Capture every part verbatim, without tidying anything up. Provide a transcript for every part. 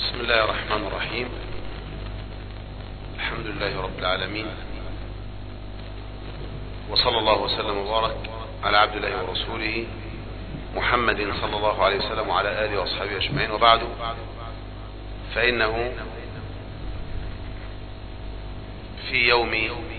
بسم الله الرحمن الرحيم. الحمد لله رب العالمين، وصلى الله وسلم وبارك على عبد الله ورسوله محمد صلى الله عليه وسلم وعلى آله وأصحابه أجمعين، وبعد، فإنه في يوم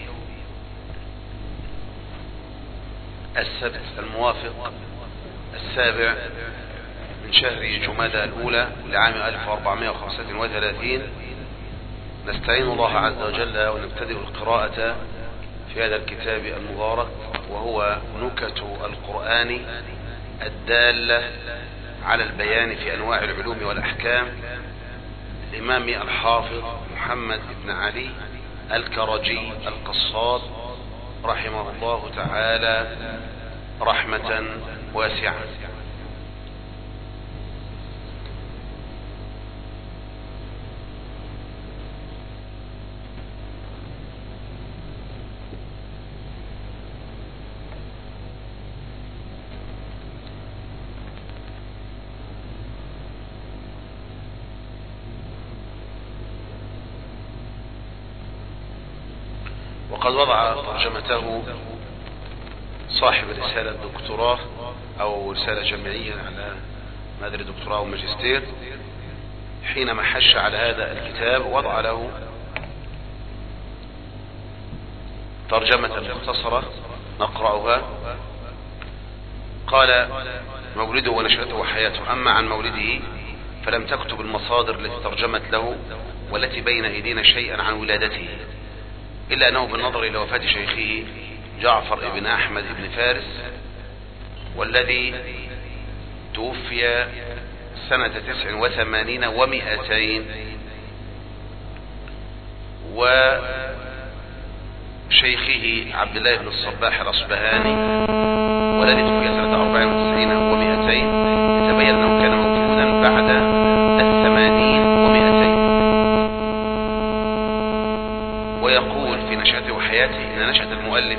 السبت الموافق السابع من شهر جمادى الأولى لعام ألف وأربعمائة وخمسة وثلاثين نستعين الله عز وجل ونبتدئ القراءة في هذا الكتاب المبارك، وهو نكت القرآن الدالة على البيان في أنواع العلوم والأحكام الإمام الحافظ محمد بن علي الكرجي القصاد رحمه الله تعالى رحمة واسعة. وقد وضع ترجمته صاحب رسالة دكتوراه أو رسالة جامعية على ما أدري دكتوراه وماجستير، حينما حش على هذا الكتاب وضع له ترجمة مختصرة نقرأها. قال: مولده ونشأته وحياته. أما عن مولده فلم تكتب المصادر التي ترجمت له والتي بين أيدينا شيئا عن ولادته، إلا أنه بالنظر إلى وفاة شيخه جعفر بن أحمد بن فارس، والذي توفي سنة تسع وثمانين ومئتين، وشيخه عبد الله بن الصباح الأصبهاني والذي توفي سنة أربع وتسعين ومئتين، يتبين أنه كان موجودا بعد الثمانين ومئتين. ويقول في نشأته وحياته إن نشأة المؤلف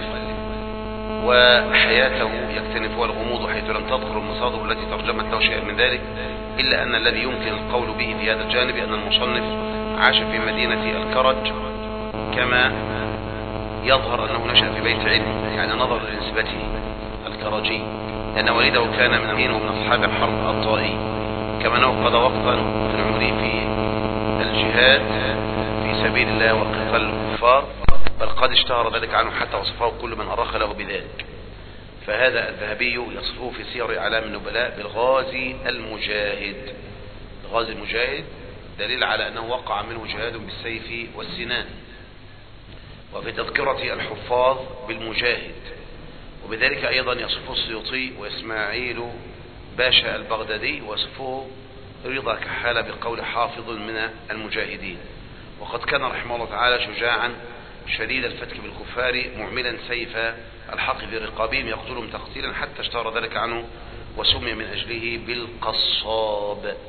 وحياته يكتنفها الغموض، حيث لم تذكر المصادر التي ترجمت له شيئا من ذلك، إلا أن الذي يمكن القول به في هذا الجانب أن المصنف عاش في مدينة الكرج، كما يظهر أنه نشأ في بيت علم، يعني نظر لنسبته الكرجي، لأن والده كان من أمين ومن أصحاب الحرب الطائي، كما أنه قضى وقتا من عمره في الجهاد في سبيل الله وقتال الكفار، بل قد اشتهر ذلك عنه حتى وصفه كل من أرخ له بذلك. فهذا الذهبي يصفه في سير أعلام النبلاء بالغازي المجاهد. الغازي المجاهد دليل على أنه وقع منه جهاد بالسيف والسنان. وفي تذكرة الحفاظ بالمجاهد، وبذلك أيضا يصفه السيوطي وإسماعيل باشا البغدادي، ويصفه رضا كحالة بقول حافظ من المجاهدين. وقد كان رحمه الله تعالى شجاعا شديد الفتك بالكفار، معملا سيف الحق في رقابهم يقتلهم تقتيلا، حتى اشتهر ذلك عنه وسمي من أجله بالقصاب.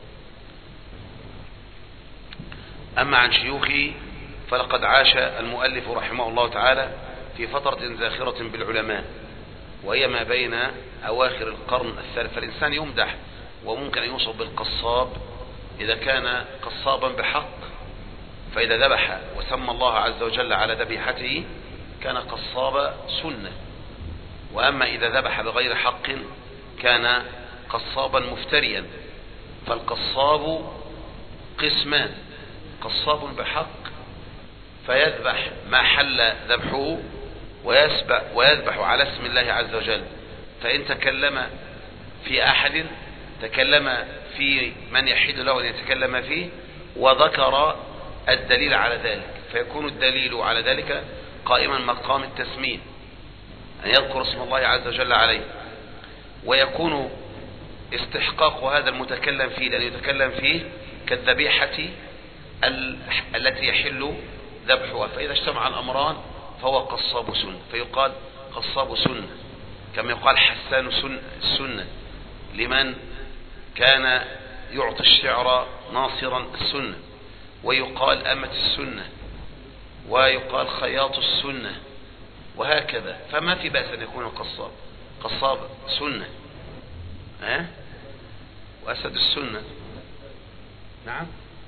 أما عن شيوخه فلقد عاش المؤلف رحمه الله تعالى في فترة زاخرة بالعلماء، وهي ما بين أواخر القرن الثالث. فالإنسان يمدح وممكن أن يوصف بالقصاب إذا كان قصابا بحق، فإذا ذبح وسمى الله عز وجل على ذبيحته كان قصاب سنة. وأما إذا ذبح بغير حق كان قصابا مفتريا. فالقصاب قسمان: قصاب بحق فيذبح ما حل ذبحه ويذبح على اسم الله عز وجل، فإن تكلم في أحد تكلم في من يحل له أن يتكلم فيه وذكر الدليل على ذلك، فيكون الدليل على ذلك قائما مقام التسمية، أن يذكر اسم الله عز وجل عليه. ويكون استحقاق هذا المتكلم فيه لأن يتكلم فيه كالذبيحة التي يحل ذبحها. فإذا اجتمع الأمران فهو قصاب سنة، فيقال قصاب سنة، كما يقال حسان السنة لمن كان يعطي الشعر ناصرا السنة، ويقال أمة السنة، ويقال خياط السنة، وهكذا. فما في بأس أن يكون قصاب قصاب سنة، ها؟ وأسد السنة. نعم.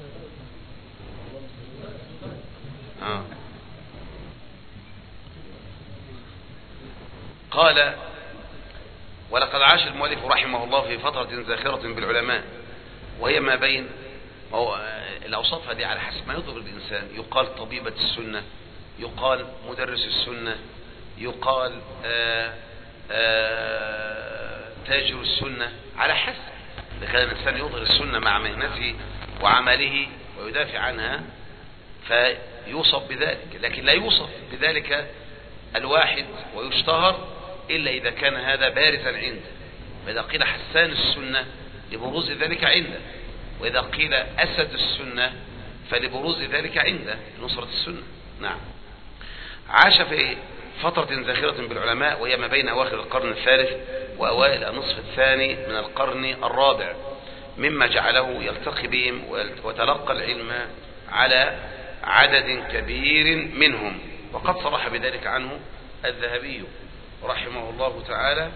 آه. قال ولقد عاش المؤلف رحمه الله في فترة زاخرة بالعلماء وهي ما بين الأوصاف هذه على حسب ما يطلب الإنسان. يقال طبيبة السنة، يقال مدرس السنة، يقال آآ آآ تاجر السنة، على حسب. إذا كان الإنسان يظهر السنة مع مهنته وعمله ويدافع عنها فيوصف بذلك، لكن لا يوصف بذلك الواحد ويشتهر إلا إذا كان هذا بارزا عنده. فإذا قيل حسان السنة لبروز ذلك عنده، وإذا قيل أسد السنة فلبروز ذلك عنده نصرة السنة. نعم. عاش في فترة زاخرة بالعلماء وهي ما بين أواخر القرن الثالث وأوائل النصف الثاني من القرن الرابع، مما جعله يلتقي بهم وتلقى العلم على عدد كبير منهم. وقد صرح بذلك عنه الذهبي رحمه الله تعالى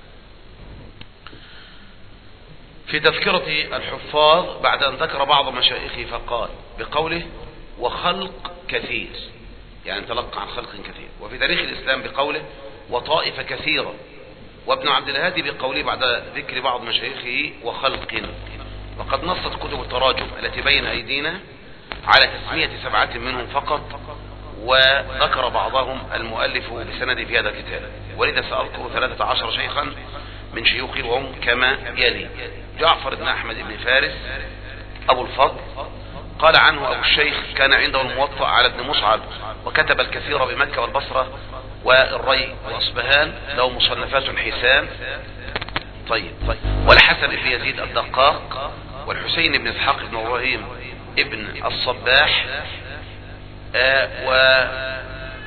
في تذكرة الحفاظ بعد أن ذكر بعض مشايخه فقال بقوله وخلق كثير، يعني تلقى عن خلق كثير. وفي تاريخ الإسلام بقوله وطائفة كثيرة. وابن عبد الهادي بقوله بعد ذكر بعض مشايخه وخلق. وقد نصت كتب التراجم التي بين أيدينا على تسمية سبعة منهم فقط، وذكر بعضهم المؤلف بسند في هذا الكتاب، ولذا سأذكر ثلاثة عشر شيخا من شيوخه وهم كما يلي: جعفر بن أحمد بن فارس أبو الفضل، قال عنه أبو الشيخ كان عنده الموطأ على ابن مصعب، وكتب الكثير بمكة والبصرة والري والأصبهان، له مصنفات حسان. طيب طيب والحسن بن يزيد الدقاق، والحسين بن إسحاق بن إبراهيم ابن الصباح، آه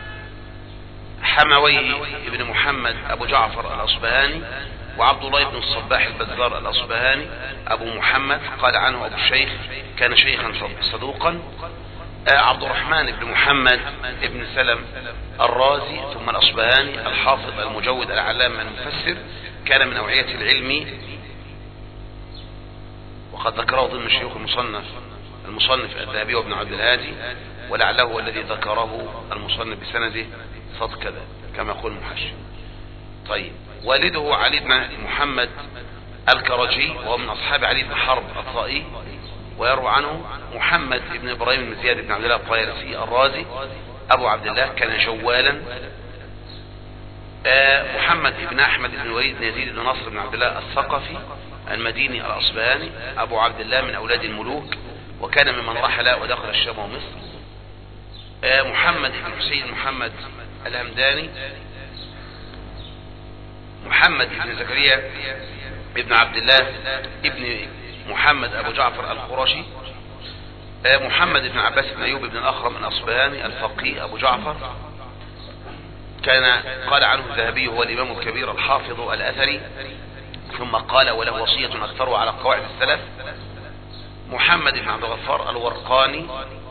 وحمويه ابن محمد أبو جعفر الأصبهاني، وعبد الله بن الصباح البزار الأصبهاني أبو محمد. قال عنه أبو الشيخ كان شيخا صدوقا. آه عبد الرحمن بن محمد ابن سلم الرازي ثم الأصبهاني الحافظ المجود العلامة المفسر، كان من أوعية العلم، وقد ذكره ضمن شيوخ المصنف المصنف الذهبي وابن عبد الهادي، ولعله الذي ذكره المصنف بسنده صد كذا كما يقول المحشي. طيب والده علي بن محمد الكرجي وهو من أصحاب علي بن حرب الطائي، ويروى عنه محمد بن إبراهيم بن زياد بن عبد الله الطيالسي الرازي أبو عبد الله، كان جوالا. آه محمد بن أحمد بن الوليد بن يزيد بن نصر بن عبد الله الثقفي المديني الأصبهاني أبو عبد الله من أولاد الملوك، وكان ممن رحل ودخل الشام ومصر. آه محمد بن حسين محمد الهمداني، محمد بن زكريا ابن عبد الله ابن محمد أبو جعفر القرشي، آه محمد بن عباس بن أيوب بن الأخرم الأصبهاني الفقيه أبو جعفر، كان قال عنه الذهبي هو الإمام الكبير الحافظ الأثري. ثم قال وله وصية أكثرها على قواعد السلف. محمد بن عبد الغفار الورقاني.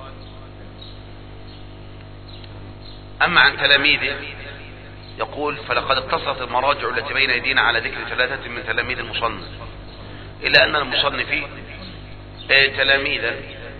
أما عن تلاميذه يقول فلقد اقتصرت المراجع التي بين أيدينا على ذكر ثلاثة من تلاميذ المصنف، إلا أن المصنف تلاميذا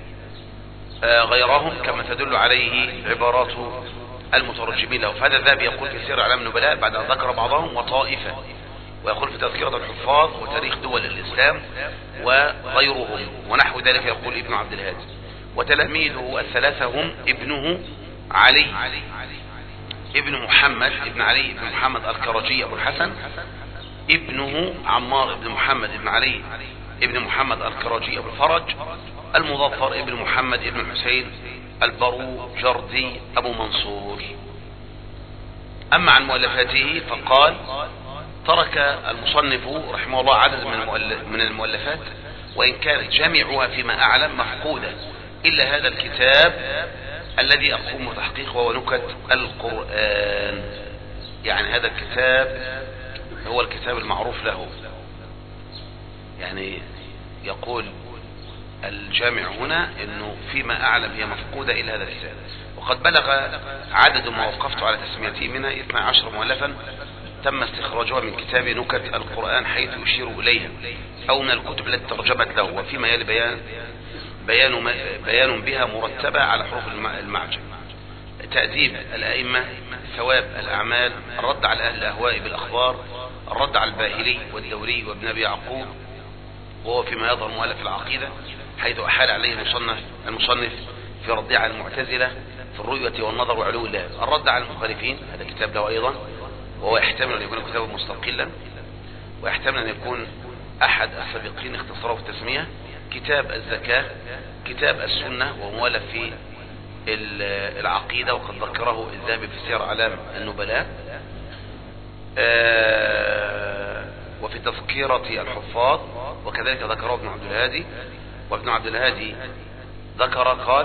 غيرهم كما تدل عليه عبارات المترجمين له. فهذا الذهبي يقول في سير أعلام النبلاء بعد أن ذكر بعضهم وطائفة، ويقول في تذكرة الحفاظ وتاريخ دول الإسلام وغيرهم ونحو ذلك. يقول ابن عبد الهادي وتلاميذه الثلاثة هم ابنه علي ابن محمد ابن علي ابن محمد الكرجي أبو الحسن، ابنه عمار ابن محمد ابن علي ابن محمد الكرجي أبو الفرج، المظفر ابن محمد ابن حسين البرو جردي أبو منصور. أما عن مؤلفاته فقال ترك المصنف رحمه الله عدد من المؤلفات، وإن كانت جامعها فيما أعلم مفقودة، إلا هذا الكتاب الذي أقوم بتحقيقه وهو نكت القرآن. يعني هذا الكتاب هو الكتاب المعروف له. يعني يقول الجامع هنا انه فيما اعلم هي مفقودة الى هذا الكتاب، وقد بلغ عدد ما وقفت على تسميته منها اثني عشر مؤلفا تم استخراجها من كتاب نكت القرآن حيث يشير اليها، او من الكتب التي ترجمت له. وفيما يلي بيان بيان, بيان بها مرتبة على حروف المعجم، تأديب الأئمة، ثواب الأعمال، الرد على أهل الأهواء بالأخبار، الرد على الباهلي والدوري وابن أبي يعقوب وهو فيما يظهر مؤلف العقيدة، حيث أحال عليه المصنف, المصنف في رد على المعتزلة في الرؤية والنظر وعلو الله. الرد على المخالفين هذا كتاب له أيضا، وهو يحتمل أن يكون كتابا مستقلا، ويحتمل أن يكون أحد السابقين اختصاره في التسمية. كتاب الزكاة، كتاب السنة ومؤلف في العقيدة وقد ذكره الذهبي في سير أعلام النبلاء، وفي تذكرة الحفاظ، وكذلك ذكره ابن عبد الهادي. وابن عبد الهادي ذكر قال: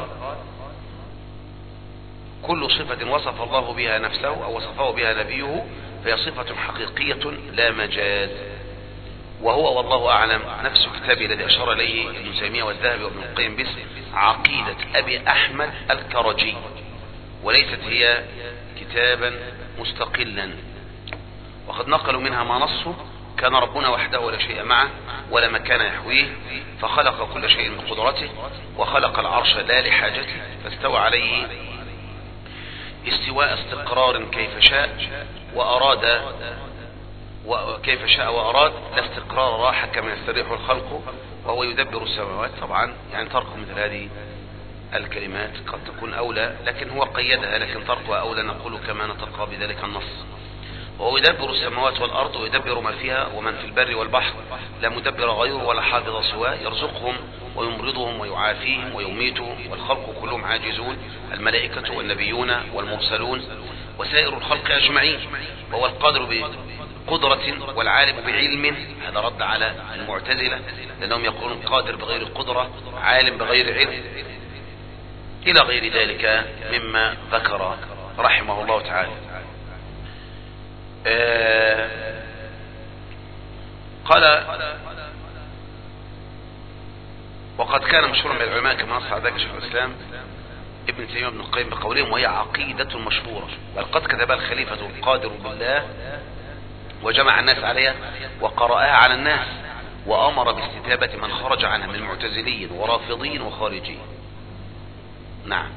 كل صفة وصف الله بها نفسه أو وصفه بها نبيه فهي صفة حقيقية لا مجاز. وهو والله أعلم نفس كتابه الذي أشار إليه ابن تيمية والذهبي وابن القيم باسم عقيدة أبي أحمد الكرجي، وليست هي كتابا مستقلا. وقد نقلوا منها ما نصه: كان ربنا وحده ولا شيء معه ولا مكان يحويه، فخلق كل شيء بقدرته، وخلق العرش لا لحاجته، فاستوى عليه استواء استقرار كيف شاء وأراد وكيف شاء وأراد، لا استقرار راحة كما يستريح الخلق، وهو يدبر السماوات. طبعا يعني ترك مثل هذه الكلمات قد تكون أولى، لكن هو قيدها، لكن تركها أولى نقول كما نتلقى بذلك النص. وهو يدبر السماوات والأرض ويدبر ما فيها ومن في البر والبحر، لا مدبر غيره ولا حافظ سواه، يرزقهم ويمرضهم ويعافيهم ويميتهم، والخلق كلهم عاجزون، الملائكة والنبيون والمرسلون وسائر الخلق أجمعين. وهو القادر بقدرة والعالم بعلم، هذا رد على المعتزلة لأنهم يقولون قادر بغير قدرة، عالم بغير علم، إلى غير ذلك مما ذكر رحمه الله تعالى. آه قال: وقد كان مشهورا من العلماء كما نص على ذلك شيخ الإسلام ابن تيمية وابن القيم بقولهم: وهي عقيدة مشهورة، بل قد كتبها الخليفة القادر بالله وجمع الناس عليها وقرأها على الناس، وأمر باستتابة من خرج عنها من المعتزلين ورافضين وخارجين. نعم.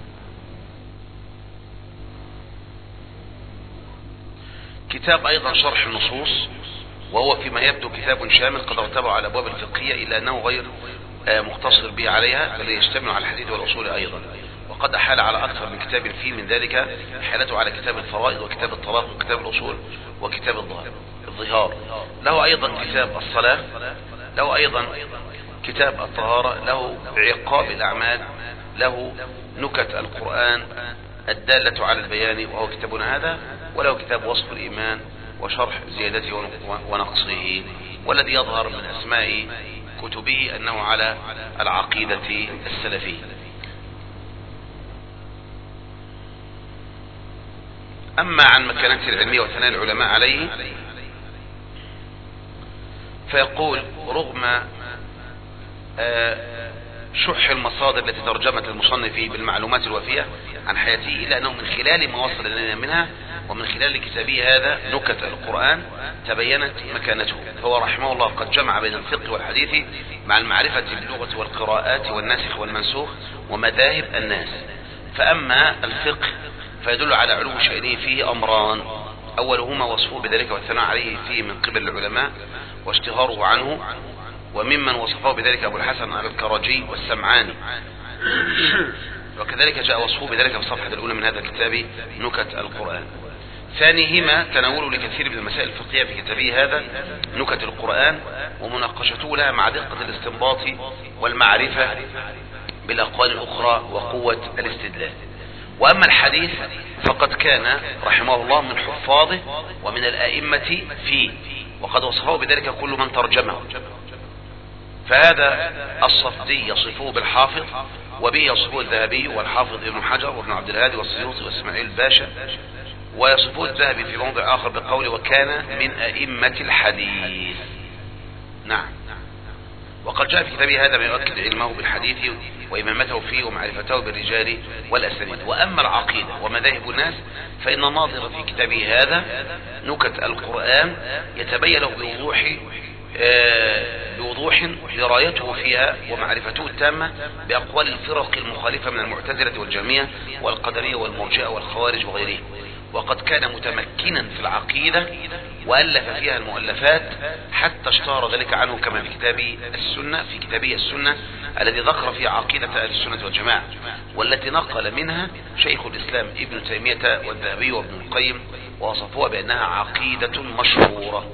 كتاب أيضا شرح النصوص، وهو فيما يبدو كتاب شامل قد ارتبع على الأبواب الفقهية، إلا أنه غير مقتصر به عليها، بل يشتمل على الحديث والأصول أيضا. وقد أحال على أكثر من كتاب فيه، من ذلك حالته على كتاب الفرائض وكتاب الطلاق وكتاب الأصول وكتاب الظهار. له أيضا كتاب الصلاة، له أيضا كتاب الطهارة، له عقاب الأعمال، له نكت القرآن الدالة على البيان وهو كتابنا هذا، وله كتاب وصف الإيمان وشرح زيادته ونقصه. والذي يظهر من أسماء كتبه أنه على العقيدة السلفية. أما عن مكانته العلمية وثناء العلماء عليه، فيقول: رغم شح المصادر التي ترجمت المصنف بالمعلومات الوفية عن حياته، إلا أنه من خلال ما وصل إلينا منها ومن خلال كتابه هذا نكت القرآن تبينت مكانته. فهو رحمه الله قد جمع بين الفقه والحديث مع المعرفة باللغة والقراءات والناسخ والمنسوخ ومذاهب الناس. فأما الفقه فيدل على علو شأنه فيه أمران: أولهما وصفه بذلك والثناء عليه فيه من قبل العلماء واشتهاره عنه، وممن وصفه بذلك أبو الحسن الكرجي والسمعاني، وكذلك جاء وصفه بذلك في الصفحة الأولى من هذا الكتاب نكت القرآن. ثانيهما تناوله لكثير من المسائل الفقهية في كتابه هذا نكت القرآن، ومناقشته لها مع دقة الاستنباط والمعرفة بالأقوال الأخرى وقوة الاستدلال. وأما الحديث فقد كان رحمه الله من حفاظه ومن الأئمة فيه، وقد وصفه بذلك كل من ترجمه. فهذا الصفدي يصفه بالحافظ، وبه يصفه الذهبي والحافظ ابن حجر وابن عبد الهادي والسيوطي واسماعيل الباشا، ويصفه الذهبي في موضع آخر بقوله: وكان من أئمة الحديث. نعم. وقد جاء في كتابه هذا ما يؤكد علمه بالحديث وإمامته فيه ومعرفته بالرجال والأسانيد. وأما العقيدة ومذاهب الناس فإن الناظر في كتابه هذا نكت القرآن يتبين له بوضوح بوضوح درايته فيها ومعرفته التامة بأقوال الفرق المخالفة من المعتزلة والجهمية والقدرية والمرجئة والخوارج وغيرهم. وقد كان متمكنا في العقيدة وألف فيها المؤلفات حتى اشتهر ذلك عنه كما في كتاب السنة في كتابه السنة الذي ذكر فيه عقيدة أهل السنة والجماعة، والتي نقل منها شيخ الإسلام ابن تيمية والذهبي وابن القيم ووصفوها بأنها عقيدة مشهورة.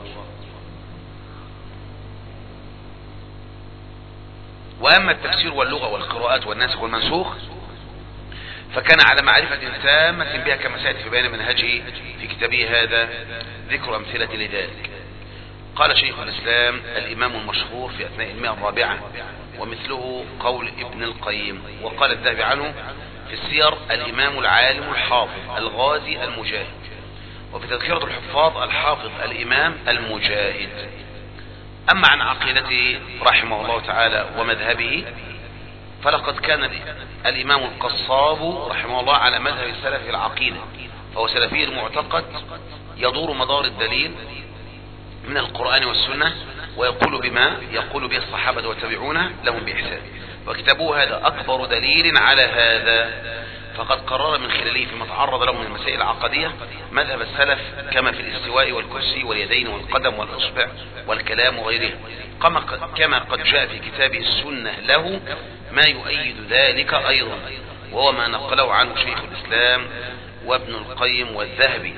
وأما التفسير واللغة والقراءات والناسخ والمنسوخ فكان على معرفة تامة بها كما سيأتي في بيان منهجه في كتابه هذا ذكر أمثلة لذلك. قال شيخ الإسلام الإمام المشهور في أثناء المئة الرابعة ومثله قول ابن القيم. وقال الذهبي عنه في السير الإمام العالم الحافظ الغازي المجاهد. وفي تذكرة الحفاظ الحافظ الإمام المجاهد. أما عن عقيدته رحمه الله تعالى ومذهبه فلقد كان الإمام القصاب رحمه الله على مذهب السلف في العقيدة، فهو سلفي المعتقد يدور مدار الدليل من القرآن والسنة ويقول بما يقول به الصحابة والتابعون لهم بإحسان. وكتابه هذا أكبر دليل على هذا، فقد قرر من خلاله فيما تعرض له من المسائل العقدية مذهب السلف كما في الاستواء والكرسي واليدين والقدم والأصبع والكلام وغيره، كما قد جاء في كتابه السنة له ما يؤيد ذلك أيضا، وهو ما نقله عنه شيخ الإسلام وابن القيم والذهبي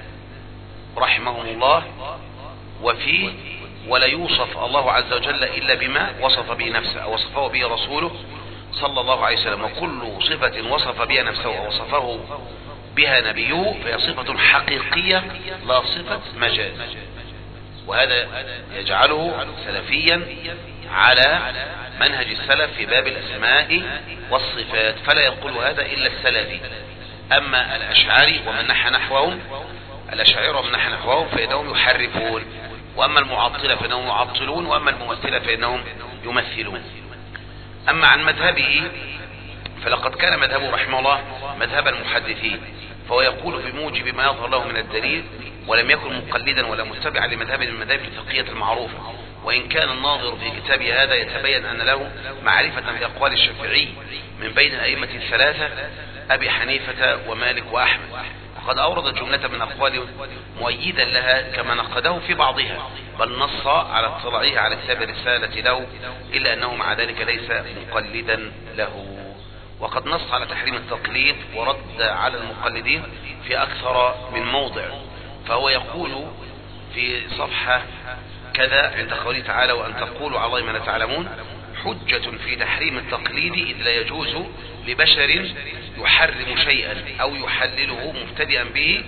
رحمهم الله. وفيه ولا يوصف الله عز وجل إلا بما وصف به نفسه أو وصفه به رسوله صلى الله عليه وسلم، وكل صفة وصف بها نفسه ووصفه بها نبيه فهي صفة حقيقية لا صفة مجاز. وهذا يجعله سلفيا على منهج السلف في باب الأسماء والصفات، فلا يقول هذا إلا السلفي. أما الأشعري ومن نحى نحوهم الأشاعرة ومن نحى نحوهم فإنهم يحرفون، وأما المعطلة فإنهم يعطلون، وأما الممثلة فإنهم يمثلون. أما عن مذهبه فلقد كان مذهبه رحمه الله مذهب المحدثين، فهو يقول بموجب ما يظهر له من الدليل، ولم يكن مقلدا ولا متبعا لمذهب من المذاهب الفقهية المعروفة. وإن كان الناظر في كتابه هذا يتبين أن له معرفة بأقوال الشافعي من بين الأئمة الثلاثة أبي حنيفة ومالك وأحمد، وقد أورد جملة من أقوال مؤيدا لها كما نقده في بعضها، بل نص على اطلاعه على كتاب الرسالة له، إلا أنه مع ذلك ليس مقلدا له. وقد نص على تحريم التقليد ورد على المقلدين في أكثر من موضع، فهو يقول في صفحة كذا عند قوله تعالى وأن تقولوا على الله ما لا تعلمون حجة في تحريم التقليد إذ لا يجوز لبشر يحرم شيئا أو يحلله مبتدئا به،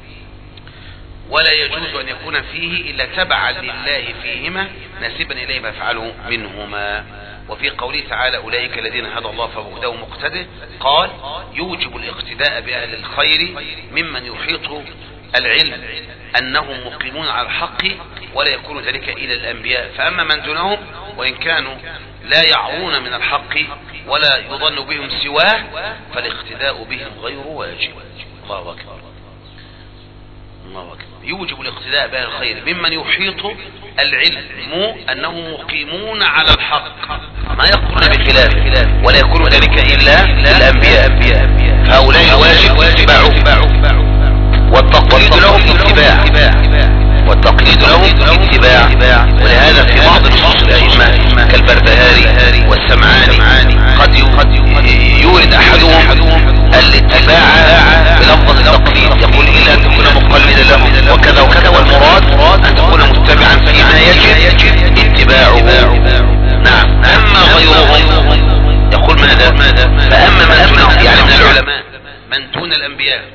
ولا يجوز أن يكون فيه إلا تبعا لله فيهما ناسبا إليه ما يفعله منهما. وفي قوله تعالى أولئك الذين هدى الله فبهداهم مقتده، قال يوجب الاقتداء بأهل الخير ممن يحيط العلم أنهم مقيمون على الحق، ولا يكون ذلك إلى الأنبياء. فأما من دونهم وإن كانوا لا يعرون من الحق ولا يظن بهم سواه فالاقتداء بهم غير واجب. الله أكبر الله أكبر. يوجب الاقتداء بأهل الخير ممن يحيط العلم أنهم مقيمون على الحق ما يقولون بخلاف، ولا يكون ذلك إلا الأنبياء، هؤلاء واجب اتباعهم، والتقليد لهم اتباع والتقليد لهم اتباع. ولهذا في بعض نصوص الأئمة كالبربهاري والسمعاني قد يورد أحدهم الاتباع بلفظ التقليد، يقول إلا أن تكون مقلدا لهم وكذا وكذا، والمراد أن تكون متبعا فيما يجب اتباعه. نعم. أما غيرهم يقول ماذا؟ فأما من دونهم يعني من العلماء من دون الأنبياء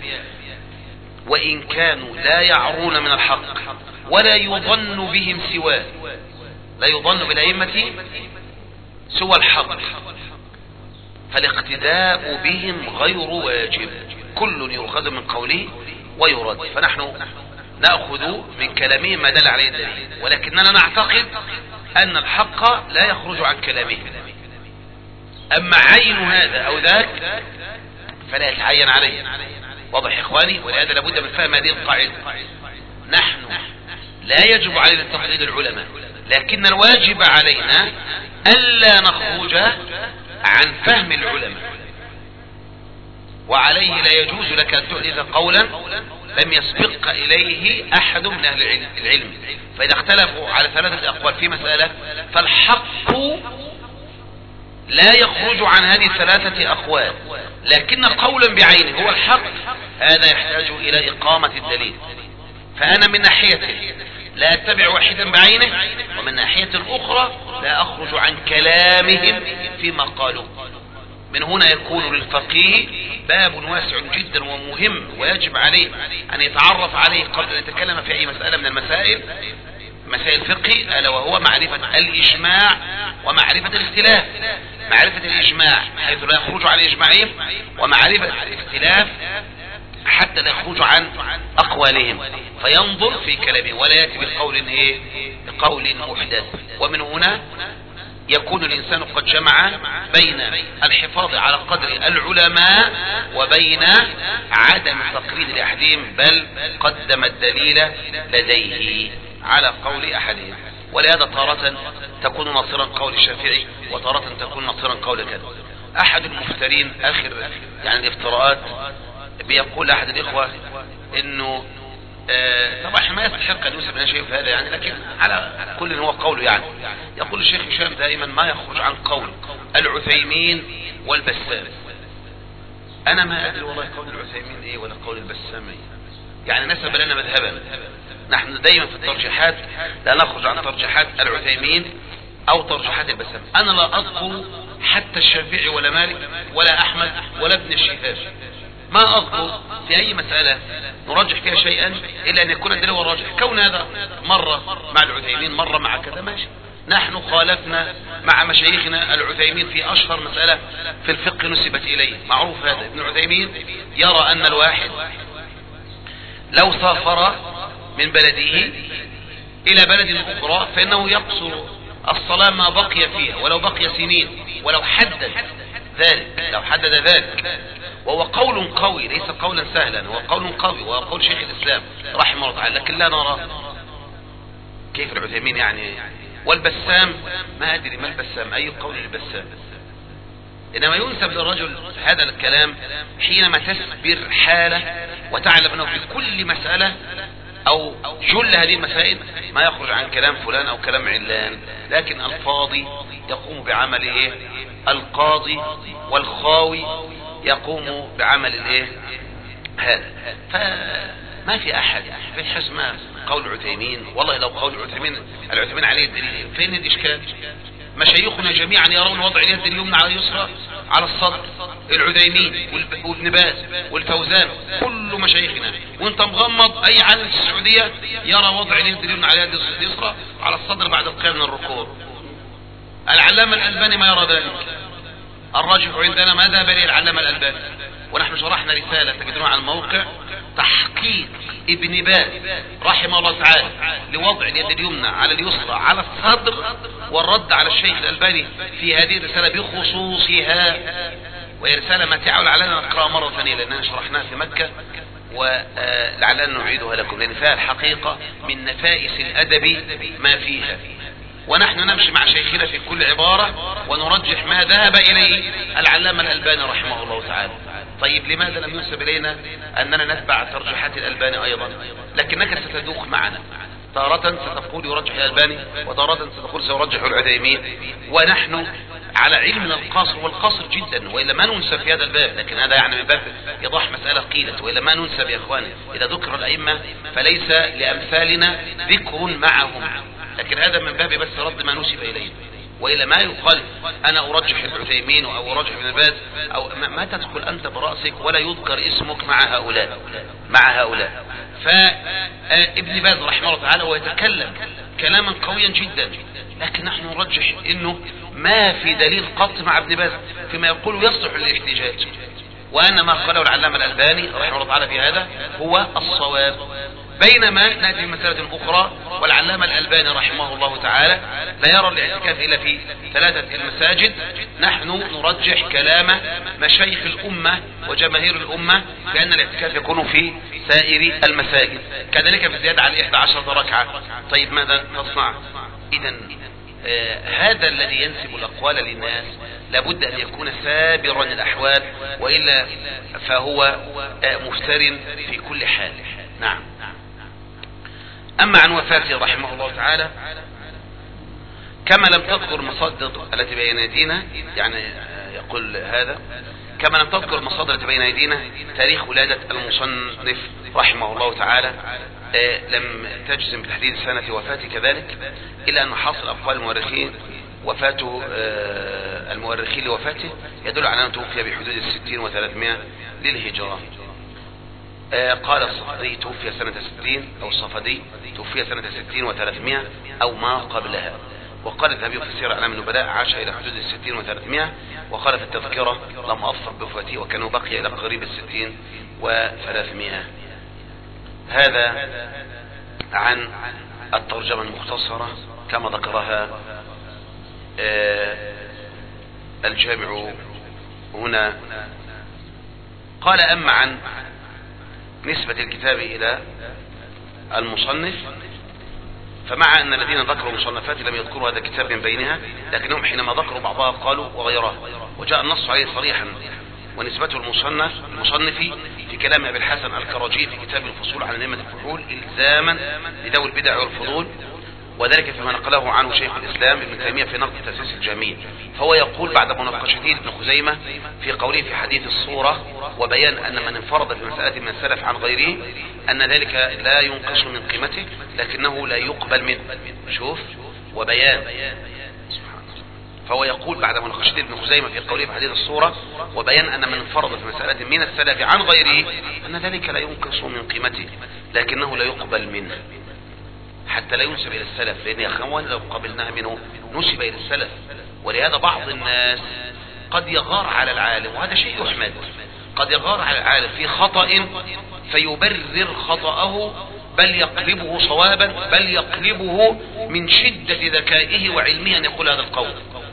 وإن كانوا لا يعرون من الحق ولا يظن بهم سواه، لا يظن بالأئمة سوى الحق، فالاقتداء بهم غير واجب، كل يؤخذ من قوله ويرد. فنحن نأخذ من كلامه ما دل عليه الدليل، ولكننا نعتقد أن الحق لا يخرج عن كلامه. أما عين هذا أو ذاك فلا يتعين عليه. واضح يا إخواني؟ ولهذا لابد من فهم هذه القاعدة. نحن لا يجب علينا تقليد العلماء، لكن الواجب علينا ألا نخرج عن فهم العلماء، وعليه لا يجوز لك أن تحدث قولا لم يسبق إليه أحد من أهل العلم. فإذا اختلفوا على ثلاثة أقوال في مسألة فالحق لا يخرج عن هذه الثلاثة أقوال، لكن قولا بعينه هو الحق هذا يحتاج إلى إقامة الدليل. فأنا من ناحية لا أتبع واحدا بعينه، ومن ناحية أخرى لا أخرج عن كلامهم فيما قالوا. من هنا يكون للفقيه باب واسع جدا ومهم، ويجب عليه أن يتعرف عليه قبل أن يتكلم في أي مسألة من المسائل مسائل الفقه، ألا وهو معرفة الإجماع ومعرفة الاختلاف. معرفة الإجماع حيث لا يخرج عن إجماعهم، ومعرفة الاختلاف حتى لا يخرج عن أقوالهم، فينظر في كلامه ولا يأتي بقول إيه بقول محدث. ومن هنا يكون الإنسان قد جمع بين الحفاظ على قدر العلماء وبين عدم تقليد لأحدهم، بل قدم الدليل لديه على قول أحدهم. ولهذا تارة تكون نصرا قول الشافعي، وتارة تكون نصرا قول كذا. أحد المفترين آخر يعني الافتراءات بيقول أحد الإخوة إنه آه طبعا ما يستحق أن يوسف لنا شيء في هذا يعني، لكن على كل هو قوله يعني. يقول الشيخ هشام دائما ما يخرج عن قول العثيمين والبسام. أنا ما أدري والله قول العثيمين إيه ولا قول البسام إيه، يعني نسب لنا مذهبا. نحن دائما في الترجيحات لا نخرج عن ترجيحات العثيمين أو ترجيحات البسام. أنا لا أذكر حتى الشافعي ولا مالك ولا أحمد ولا ابن الشهاب، ما أذكر في أي مسألة نرجح فيها شيئا إلا أن يكون الدليل والراجح. كون هذا مرة مع العثيمين مرة مع كذا ماشي. نحن خالفنا مع مشايخنا العثيمين في أشهر مسألة في الفقه نسبت إليه، معروف هذا. ابن العثيمين يرى أن الواحد لو سافر من بلده إلى بلد أخرى فإنه يقصر الصلاة ما بقي فيها ولو بقي سنين، ولو حدد ذلك لو حدد ذلك. وهو قول قوي ليس قولا سهلا، هو قول قوي وهو قول شيخ الإسلام رحمه الله تعالى، لكن لا نرى كيف العثيمين يعني. والبسام ما أدري ما البسام، أي قول البسام. إنما ينسب للرجل هذا الكلام حينما تسبر حاله وتعلم أنه في كل مسألة أو جل هذه المسائل ما يخرج عن كلام فلان أو كلام علان، لكن الفاضي يقوم بعمل إيه القاضي، والخاوي يقوم بعمل الإيه هذا. فما في أحد في الحسمة قول العثيمين. والله لو قول العثيمين العثيمين عليه الدليل فين الإشكال؟ مشايخنا جميعا يرون وضع اليد اليمنى على اليسرى على الصدر، العثيمين وابن باز والفوزان كل مشايخنا. وانت مغمض اي عالم في السعودية يرى وضع اليد اليمنى على اليد اليسرى على الصدر بعد القيام من الركوع. العلامة الألباني ما يرى ذلك. الراجح عندنا ما ذهب اليه العلامة الألباني، ونحن شرحنا رسالة تجدونها على الموقع تحقيق ابن باز رحمه الله تعالى لوضع اليد اليمنى على اليسرى على الصدر، والرد على الشيخ الألباني في هذه الرسالة بخصوصها. وهي رسالة ماتعة ولعلنا نقرأها مرة ثانية لأننا شرحناها في مكة، ولعلنا نعيدها لكم لأن فيها الحقيقة من نفائس الأدب ما فيها. ونحن نمشي مع شيخنا في كل عبارة ونرجح ما ذهب إليه العلامة الألباني رحمه الله تعالى. طيب لماذا لم ينسب إلينا أننا نتبع ترجيحات الألباني أيضا؟ لكنك ستدوخ معنا، تارة ستقول يرجح الألباني وتارة ستقول سيرجح العثيمين، ونحن على علم القاصر والقاصر جدا، وإلا ما ننسب في هذا الباب. لكن هذا يعني من باب إيضاح مسألة قيلت، وإلا ما ننسب يا إخواني. إذا ذكر الأئمة فليس لأمثالنا ذكر معهم، لكن هذا من باب بس رد ما نسب إليه، وإلى ما يقال أنا أرجح العثيمين أو أرجح ابن باز أو ما تدخل أنت برأسك ولا يذكر اسمك مع هؤلاء مع هؤلاء. فابن باز رحمه الله تعالى ويتكلم كلاما قويا جدا، لكن نحن نرجح إنه ما في دليل قط مع ابن باز فيما يقول يصلح للاحتجاج، وأن ما قاله العلامة الألباني رحمه الله تعالى في هذا هو الصواب. بينما نأتي مسألة أخرى والعلامة الألباني رحمه الله تعالى لا يرى الاعتكاف إلا في ثلاثة المساجد، نحن نرجح كلام مشايخ الأمة وجماهير الأمة بأن الاعتكاف يكون في سائر المساجد، كذلك في الزيادة على إحدى عشرة ركعة. طيب ماذا تصنع؟ إذن آه هذا الذي ينسب الأقوال للناس لابد أن يكون سابرا الأحوال، وإلا فهو آه مفتر في كل حال. نعم. أما عن وفاته رحمه الله تعالى، كما لم تذكر مصادر التي بين أيدينا، يعني آه يقول هذا كما لم تذكر المصادر التي بين أيدينا تاريخ ولادة المصنف رحمه الله تعالى، آه لم تجزم بتحديد سنة وفاته كذلك، إلا أن حاصل أقوال المؤرخين وفاته آه المؤرخين لوفاته يدل على أنه توفي بحدود الستين وثلاثمائة للهجرة. آه قال الصفدي توفي سنة ستين، أو الصفدي توفي سنة ستين وثلاثمائة أو ما قبلها. وقال الذهبي في سير أعلام النبلاء عاش إلى حدود الستين وثلاثمائة. وقال في التذكرة لم أظفر بوفاته وكانوا بقي إلى قريب الستين وثلاثمائة. هذا عن الترجمة المختصرة كما ذكرها الجامع هنا. قال أما عن نسبة الكتاب إلى المصنف، فمع أن الذين ذكروا مصنفات لم يذكروا هذا الكتاب من بينها، لكنهم حينما ذكروا بعضها قالوا وغيرها، وجاء النص عليه صريحا. ونسبته المصنف المصنفي في كلام أبي الحسن الكرجي في كتاب الفصول عن الأئمة الفحول إلزاما لذوي البدع والفضول، وذلك فيما نقله عنه شيخ الإسلام ابن تيمية في نقد تأسيس الجميل. فهو يقول بعد مناقشته ابن خزيمة في قوله في حديث الصورة وبيان أن من انفرد في مسألة من السلف عن غيره أن ذلك لا ينقص من قيمته لكنه لا يقبل منه. شوف، وبيان. فهو يقول بعد مناقشته ابن خزيمة في قوله في حديث الصورة وبيان أن من انفرد في مسألة من السلف عن غيره أن ذلك لا ينقص من قيمته لكنه لا يقبل منه، حتى لا ينسب إلى السلف، لأن يا أخوان لو قبلناها منه نسب إلى السلف. ولهذا بعض الناس قد يغار على العالم، وهذا شيء يحمد، قد يغار على العالم في خطأ فيبرر خطأه، بل يقلبه صوابا، بل يقلبه من شدة ذكائه وعلمه أن يقول هذا القول.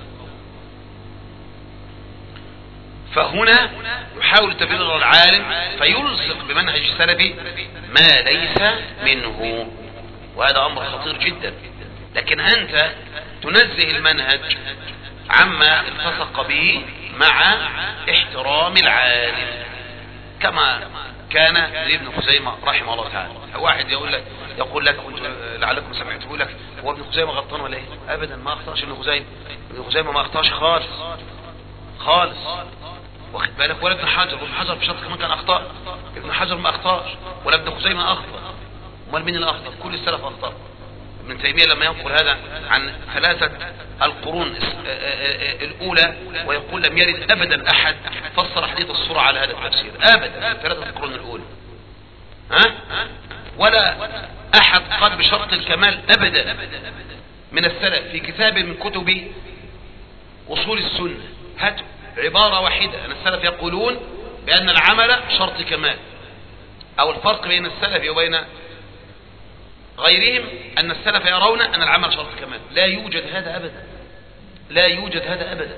فهنا يحاول تبرير العالم فيلصق بمنهج السلفي ما ليس منه، وهذا أمر خطير جدا. لكن أنت تنزه المنهج عما التصق به مع احترام العالم، كما كان لابن خزيمة رحمه الله تعالى. واحد يقول لك يقول لك لعلكم سمعته لك هو ابن خزيمة غلطان ولا ايه؟ ابدا، ما اخطاش ابن خزيمة. ابن خزيمة ما اخطاش خالص خالص، واخد بالك؟ ولا ابن حجر، ابن حجر في شرط كمان كان اخطاء. ابن حجر ما اخطاش ولا ابن خزيمة اخطأ. امال مين اللي اخطأ؟ كل السلف اخطأ. ابن تيمية لما ينقل هذا عن ثلاثة القرون الاولى ويقول لم يرد ابدا احد فسر حديث الصورة على هذا التفسير ابدا، ثلاثة القرون الاولى ها ولا احد قال بشرط الكمال ابدا من السلف في كتاب من كتب اصول السنة. هات عبارة واحدة ان السلف يقولون بان العمل شرط كمال، او الفرق بين السلف وبين غيرهم أن السلف يرون أن العمل شرط كمال. لا يوجد هذا أبدا، لا يوجد هذا أبدا.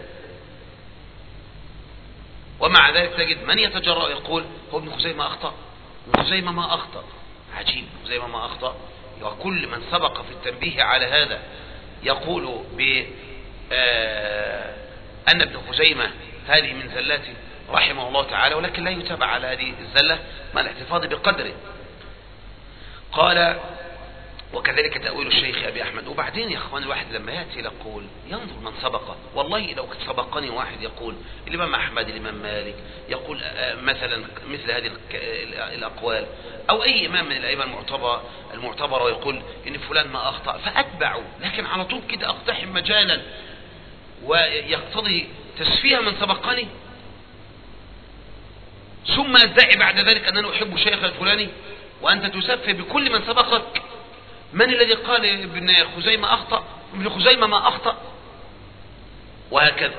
ومع ذلك تجد من يتجرأ يقول هو ابن خزيمة أخطأ. ابن خزيمة ما أخطأ، عجيب، ابن خزيمة ما أخطأ. وكل من سبق في التنبيه على هذا يقول ب أن ابن خزيمة هذه من زلاته رحمه الله تعالى، ولكن لا يتابع على هذه الزلة مع الاحتفاظ بقدره. قال وكذلك تأويل الشيخ أبي أحمد. وبعدين يا أخوان الواحد لما يأتي يقول ينظر من سبقه. والله لو سبقني واحد يقول الإمام أحمد الإمام مالك يقول مثلا مثل هذه الأقوال، أو أي إمام من الأئمة المعتبرة المعتبرة ويقول إن فلان ما أخطأ فأتبعه، لكن على طول كده أقتحم مجالا ويقتضي تسفيه من سبقني ثم أدعي بعد ذلك أنني أحب الشيخ الفلاني وأنت تسفه بكل من سبقك. من الذي قال ابن خزيمة أخطأ؟ ابن خزيمة ما أخطأ. وهكذا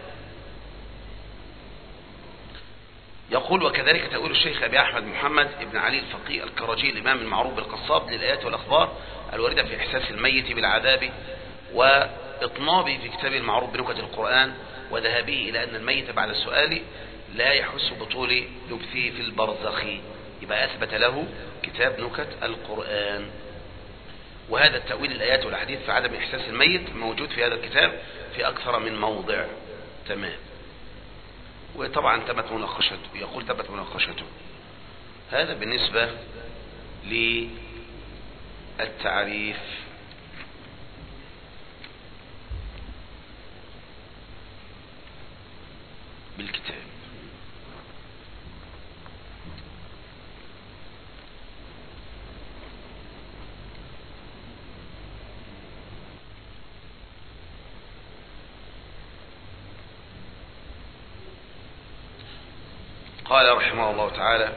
يقول وكذلك تأويل الشيخ أبي أحمد محمد ابن علي الفقيه الكرجي الإمام المعروف بالقصاب للآيات والأخبار الواردة في إحساس الميت بالعذاب، وإطنابه في كتابه المعروف بنكت القرآن، وذهابه إلى أن الميت بعد السؤال لا يحس بطول لبثه في البرزخ. يبقى أثبت له كتاب نكت القرآن. وهذا التأويل الآيات والأحاديث في عدم إحساس الميت موجود في هذا الكتاب في أكثر من موضع. تمام. وطبعا تمت مناقشته، يقول تمت مناقشته. هذا بالنسبة للتعريف بالكتاب. قال رحمه الله تعالى: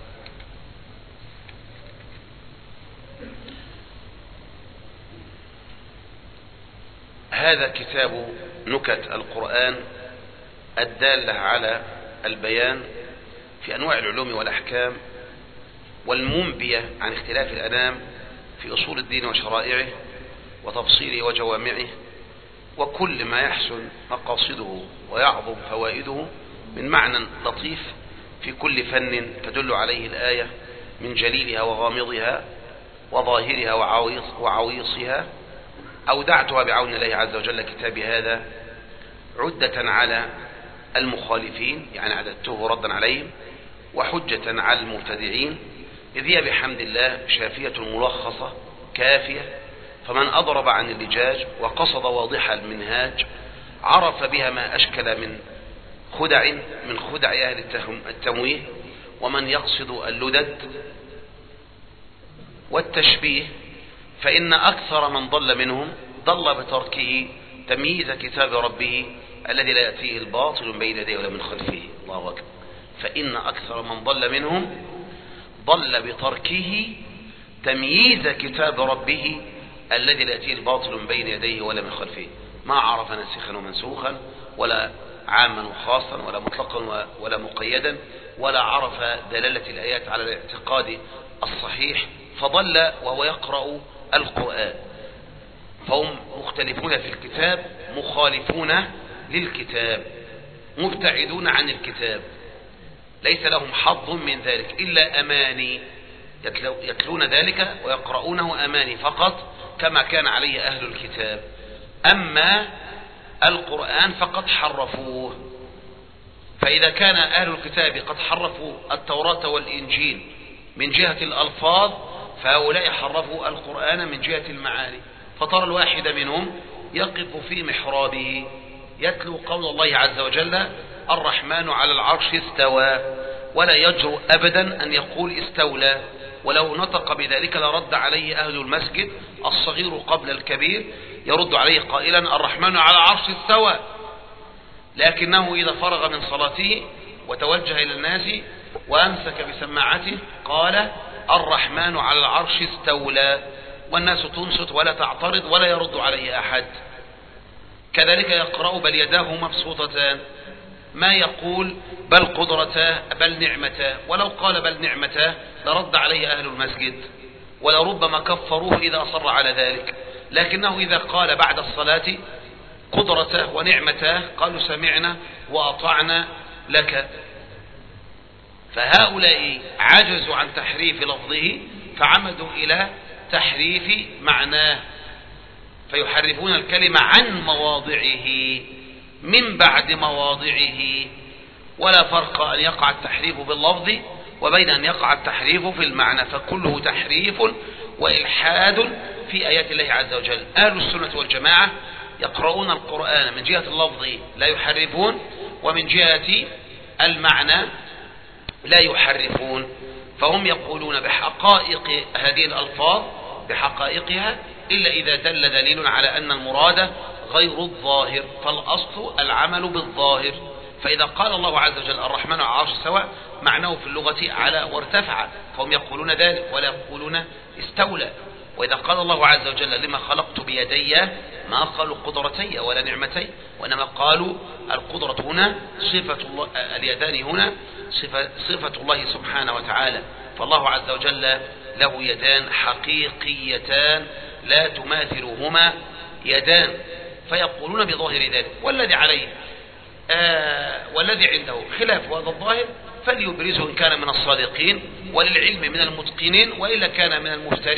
هذا كتاب نكت القرآن الدالة على البيان في أنواع العلوم والأحكام والمنبية عن اختلاف الأنام في أصول الدين وشرائعه وتفصيله وجوامعه وكل ما يحسن مقاصده ويعظم فوائده من معنى لطيف في كل فن تدل عليه الآية من جليلها وغامضها وظاهرها وعويص وعويصها. أودعتها بعون الله عز وجل كتابي هذا عدة على المخالفين، يعني عددته ردا عليهم، وحجة على المبتدعين، إذ هي بحمد الله شافية ملخصة كافية، فمن أضرب عن اللجاج وقصد واضح المنهاج عرف بها ما أشكل من خدع من خدع أهل التمويه، ومن يقصد اللدد والتشبيه فإن أكثر من ضل منهم ضل بتركه تمييز كتاب ربه الذي لا يأتيه الباطل من بين يديه ولا من خلفه. الله أكبر. فإن أكثر من ضل منهم ضل بتركه تمييز كتاب ربه الذي لا يأتيه الباطل من بين يديه ولا من خلفه، ما عرف ناسخا ومنسوخا ولا عاما وخاصا ولا مطلقا ولا مقيدا، ولا عرف دلالة الآيات على الاعتقاد الصحيح، فضل وهو يقرأ القرآن. فهم مختلفون في الكتاب، مخالفون للكتاب، مبتعدون عن الكتاب، ليس لهم حظ من ذلك إلا أماني، يتلون ذلك ويقرؤونه أماني فقط كما كان عليه أهل الكتاب. أما القرآن فقد حرفوه، فإذا كان أهل الكتاب قد حرفوا التوراة والإنجيل من جهة الألفاظ، فهؤلاء حرفوا القرآن من جهة المعاني. فترى الواحد منهم يقف في محرابه يتلو قول الله عز وجل: الرحمن على العرش استوى، ولا يجرؤ أبدا أن يقول استولى، ولو نطق بذلك لرد عليه أهل المسجد الصغير قبل الكبير، يرد عليه قائلا: الرحمن على العرش استوى. لكنه إذا فرغ من صلاته وتوجه إلى الناس وأمسك بسماعته قال: الرحمن على العرش استولى، والناس تنصت ولا تعترض ولا يرد عليه أحد. كذلك يقرأ: بل يداه مبسوطتان، ما يقول بل قدرتاه بل نعمتاه، ولو قال بل نعمتاه لرد عليه أهل المسجد ولربما كفروه إذا أصر على ذلك. لكنه إذا قال بعد الصلاة قدرته ونعمته قالوا: سمعنا وأطعنا لك. فهؤلاء عجزوا عن تحريف لفظه فعمدوا إلى تحريف معناه، فيحرفون الكلمة عن مواضعه من بعد مواضعه. ولا فرق أن يقع التحريف باللفظ وبين أن يقع التحريف في المعنى، فكله تحريف وإلحاد في آيات الله عز وجل. أهل السنة والجماعة يقرؤون القرآن من جهة اللفظ لا يحرفون، ومن جهة المعنى لا يحرفون، فهم يقولون بحقائق هذه الألفاظ بحقائقها، إلا إذا دل دليل على أن المراد غير الظاهر، فالأصل العمل بالظاهر. فإذا قال الله عز وجل: الرحمن على العرش استوى، معناه في اللغة على وارتفع، فهم يقولون ذلك ولا يقولون استولى. وإذا قال الله عز وجل: لما خلقت بيدي، ما قالوا قدرتي ولا نعمتي، وإنما قالوا القدرة هنا صفة الله، اليدان هنا صفة, صفة الله سبحانه وتعالى. فالله عز وجل له يدان حقيقيتان لا تماثلهما يدان، فيقولون بظاهر ذلك. والذي عليه آه والذي عنده خلاف هذا الظاهر فليبرزه إن كان من الصادقين، وللعلم من المتقنين، وإلا كان من المفترين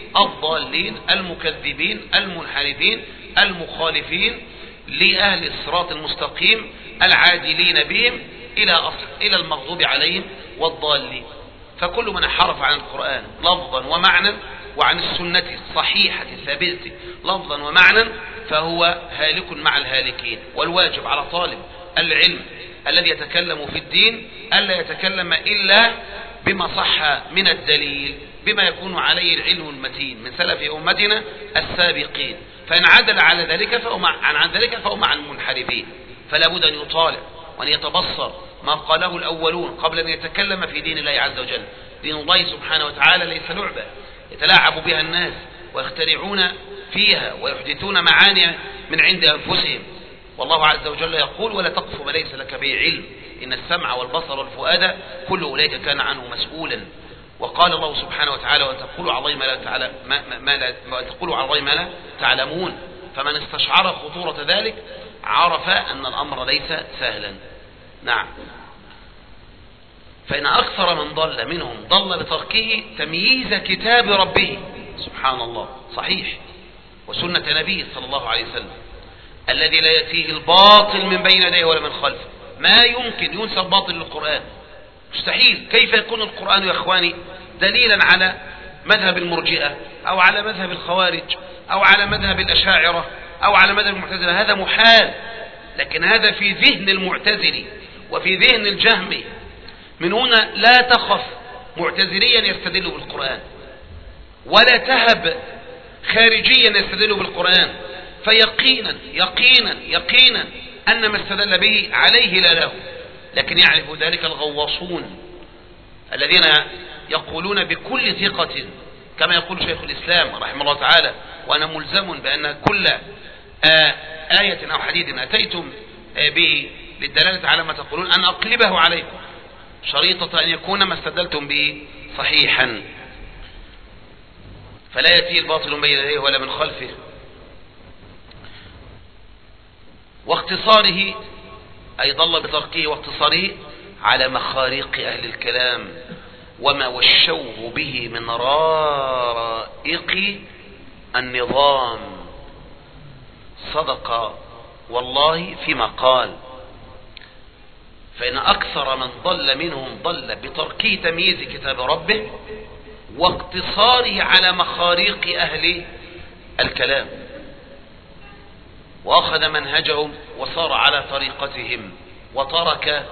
الضالين المكذبين المنحرفين المخالفين لأهل الصراط المستقيم العادلين بهم إلى أصل إلى المغضوب عليهم والضالين. فكل من انحرف عن القرآن لفظا ومعنى وعن السنة الصحيحة الثابتة لفظا ومعنى فهو هالك مع الهالكين. والواجب على طالب العلم الذي يتكلم في الدين ألا يتكلم إلا بما صح من الدليل، بما يكون عليه العلم المتين من سلف أمتنا السابقين. فإن عدل على ذلك فهو مع عن ذلك فهو مع المنحرفين. فلا بد أن يطالع وأن يتبصر ما قاله الأولون قبل أن يتكلم في دين الله عز وجل. دين الله سبحانه وتعالى ليس لعبة يتلاعب بها الناس ويخترعون فيها ويحدثون معاني من عند أنفسهم. والله عز وجل يقول: ولا تقف ما ليس لك به علم إن السمع والبصر والفؤاد كل أولئك كان عنه مسؤولا. وقال الله سبحانه وتعالى: وأن تقولوا على الله ما لا تعلم ما ما لا وأن تقولوا على الله ما لا تعلمون. فمن استشعر خطورة ذلك عرف أن الأمر ليس سهلا. نعم. فإن أكثر من ضل منهم ضل بتركه تمييز كتاب ربه سبحان الله صحيح وسنة نبيه صلى الله عليه وسلم الذي لا يأتيه الباطل من بين يديه ولا من خلفه. ما يمكن ينسب باطل للقرآن، مستحيل. كيف يكون القرآن يا إخواني دليلا على مذهب المرجئة أو على مذهب الخوارج أو على مذهب الأشاعرة أو على مذهب المعتزلة؟ هذا محال. لكن هذا في ذهن المعتزلي وفي ذهن الجهمي. من هنا لا تخف معتزليا يستدل بالقرآن ولا تهب خارجيا يستدل بالقرآن، فيقينا يقينا يقينا أن ما استدل به عليه لا له. لكن يعرف ذلك الغواصون الذين يقولون بكل ثقة كما يقول شيخ الإسلام رحمه الله تعالى: وأنا ملزم بأن كل آية أو حديث أتيتم به للدلالة على ما تقولون أن أقلبه عليكم شريطة أن يكون ما استدلتم به صحيحا. فلا يأتي الباطل من بين يديه ولا من خلفه. واختصاره أي ضل بتركه واختصاره على مخاريق أهل الكلام وما وشوه به من رائق النظام. صدق والله فيما قال: فإن أكثر من ضل منهم ضل بتركه تمييز كتاب ربه واقتصاره على مخاريق أهل الكلام، وأخذ منهجهم وصار على طريقتهم وترك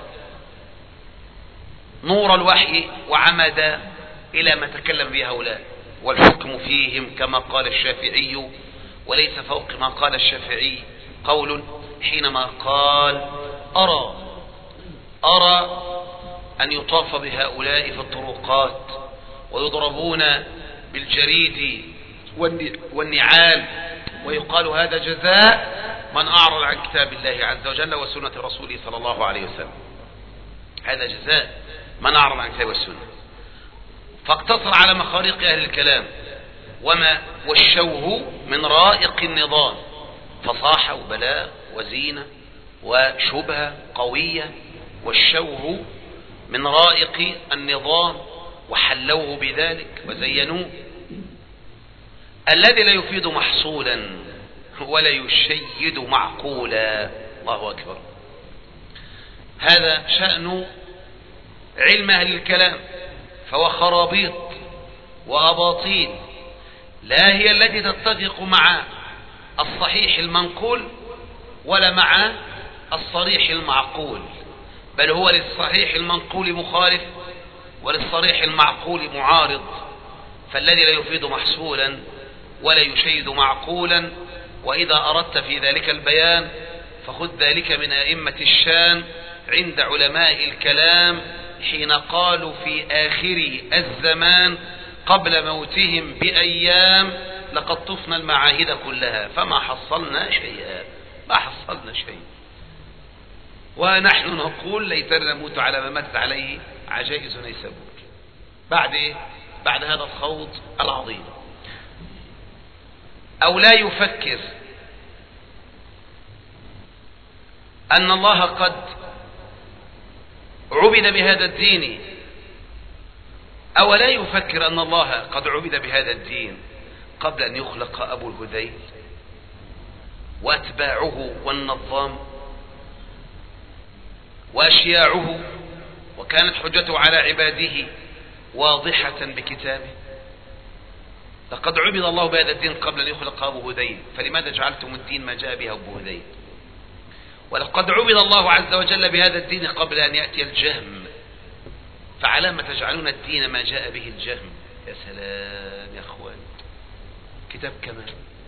نور الوحي وعمد إلى ما تكلم به هؤلاء. والحكم فيهم كما قال الشافعي، وليس فوق ما قال الشافعي قول حينما قال: أرى أرى أن يطاف بهؤلاء في الطرقات ويضربون بالجريد والنعال ويقال هذا جزاء من أعرض عن كتاب الله عز وجل وسنة رسوله صلى الله عليه وسلم. هذا جزاء من أعرض عن كتاب والسنة. فاقتصر على مخاريق أهل الكلام وما وشوه من رائق النظام، فصاحة وبلاء وزينة وشبهة قوية، وشوه من رائق النظام وحلوه بذلك وزينوه، الذي لا يفيد محصولا ولا يشيد معقولا. الله أكبر. هذا شأن علم أهل الكلام، فهو خرابيط وأباطيل لا هي التي تتفق مع الصحيح المنقول ولا مع الصريح المعقول، بل هو للصحيح المنقول مخالف وللصريح المعقول معارض. فالذي لا يفيد محصولا ولا يشيد معقولا. وإذا أردت في ذلك البيان فخذ ذلك من أئمة الشام عند علماء الكلام حين قالوا في آخر الزمان قبل موتهم بأيام: لقد طفنا المعاهد كلها فما حصلنا شيئا. ما حصلنا شيء. ونحن نقول: ليتنا نموت على ما مات عليه عجائز نيسابور. بعد إيه؟ بعد هذا الخوض العظيم. أو لا يفكر أن الله قد عبد بهذا الدين، أو لا يفكر أن الله قد عبد بهذا الدين قبل أن يخلق أبو الهذيل وأتباعه والنظام وأشياعه، وكانت حجته على عباده واضحة بكتابه. لقد عبد الله بهذا الدين قبل أن يخلق أبو هذيل، فلماذا جعلتم الدين ما جاء به أبو هذيل؟ ولقد عبد الله عز وجل بهذا الدين قبل أن يأتي الجهم، فعلى ما تجعلون الدين ما جاء به الجهم؟ يا سلام يا أخوان، كتاب كمان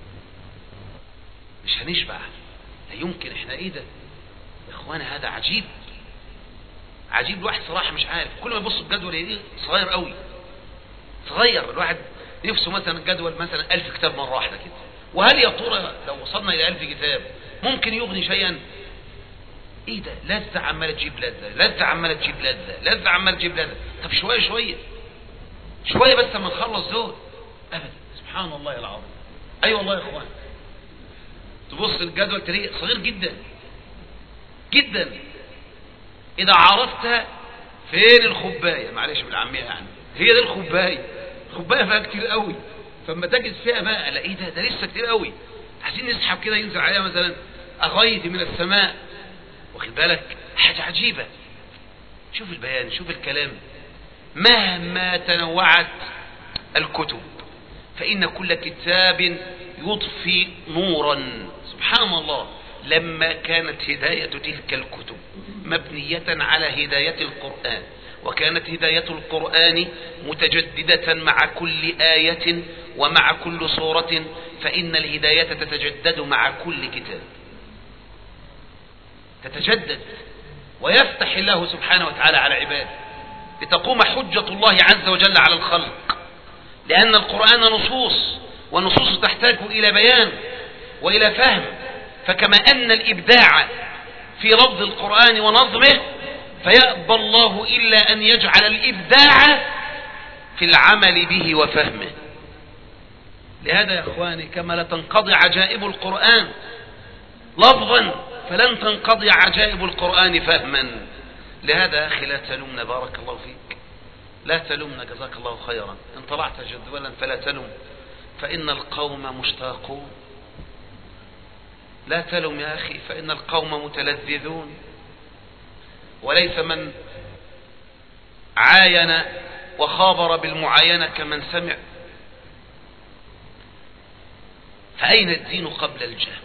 مش هنشبع، لا يمكن. احنا ايه ده يا اخوان؟ هذا عجيب عجيب. الواحد صراحة مش عارف، كل ما يبص الجدول ايه صغير قوي، صغير. الواحد نفسه مثلا الجدول مثلا ألف كتاب مرة واحدة كده، وهل يا ترى لو وصلنا إلى ألف كتاب ممكن يغني شيئا؟ ايه ده؟ لذة عمالة تجيب لذة، لذة عمالة تجيب لذة، لذة عمالة تجيب لذة. طب شوية شوية شوية بس ما نخلص دول أبدا. سبحان الله العظيم. أي أيوة والله يا إخوان، تبص الجدول تلاقيه صغير جدا جدا. إذا عرفت فين الخباية، معلش بالعامية يعني، هي دي الخباية. الخباية فيها كتير قوي، فما تجد فيها بقى لا ايه ده ده لسه كتير قوي، عايزين نسحب كده ينزل عليها مثلا أغيث من السماء، واخد بالك؟ حاجة عجيبة. شوف البيان، شوف الكلام. مهما تنوعت الكتب فإن كل كتاب يضفي نورا. سبحان الله، لما كانت هداية تلك الكتب مبنية على هداية القرآن، وكانت هداية القرآن متجددة مع كل آية ومع كل سورة، فإن الهداية تتجدد مع كل كتاب، تتجدد. ويفتح الله سبحانه وتعالى على عباده لتقوم حجة الله عز وجل على الخلق، لأن القرآن نصوص، والنصوص تحتاج إلى بيان وإلى فهم. فكما أن الإبداع في لفظ القرآن ونظمه، فيأبى الله إلا أن يجعل الإبداع في العمل به وفهمه. لهذا يا أخواني، كما لا تنقضي عجائب القرآن لفظا، فلن تنقضي عجائب القرآن فهما. لهذا أخي لا تلومنا، بارك الله فيك، لا تلومنا، جزاك الله خيرا. إن طلعت جدولا فلا تلوم، فإن القوم مشتاقون. لا تلوم يا أخي، فإن القوم متلذذون، وليس من عاين وخابر بالمعاينة كمن سمع. فأين الدين قبل الجهل؟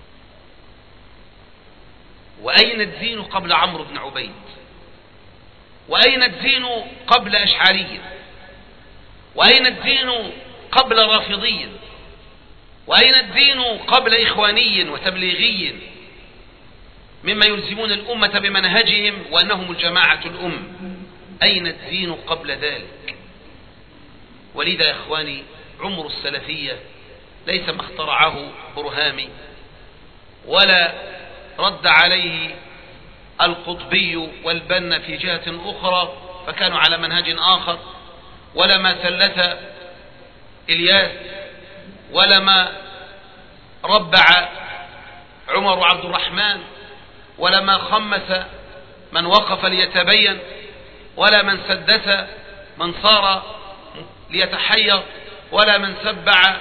وأين الدين قبل عمرو بن عبيد؟ وأين الدين قبل أشعري؟ وأين الدين قبل رافضي؟ وأين الدين قبل إخواني وتبليغي مما يلزمون الأمة بمنهجهم وأنهم الجماعة الأم؟ أين الدين قبل ذلك؟ ولذا يا إخواني، عمر السلفية ليس ما اخترعه برهامي، ولا رد عليه القطبي والبنا في جهة أخرى فكانوا على منهج آخر، ولا ما ثلث إلياس، ولا ما ربع عمر وعبد الرحمن، ولا ما خمس من وقف ليتبين، ولا من سدس من صار ليتحير، ولا من سبع